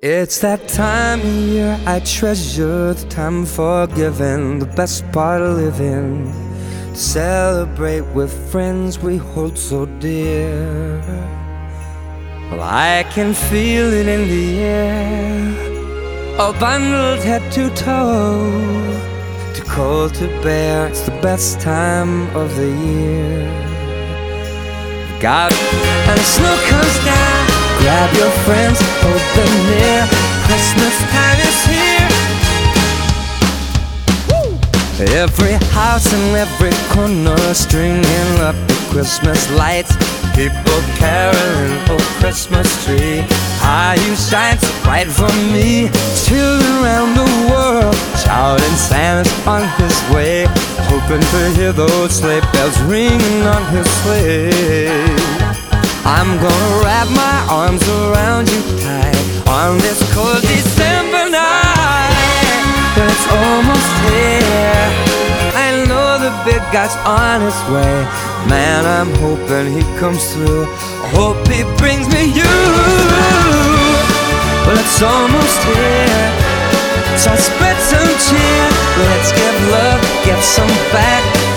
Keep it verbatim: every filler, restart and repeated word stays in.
It's that time of year I treasure, the time for giving, the best part of living, to celebrate with friends we hold so dear. Well, I can feel it in the air, all bundled head to toe, too cold to bear, it's the best time of the year. God, and the snow comes down, grab your friends, hold them near, Christmas time is here. Woo! Every house and every corner stringing up the Christmas lights, people caroling, oh Christmas tree, how you shine so bright for me. Children around the world shouting, Santa's on his way, hoping to hear those sleigh bells ringing on his sleigh. I'm gonna wrap my arms around you tight on this cold December night. But it's almost here, I know the big guy's on his way. Man, I'm hoping he comes through, I hope he brings me you. Well, it's almost here, so spread some cheer. Let's give love, get some back.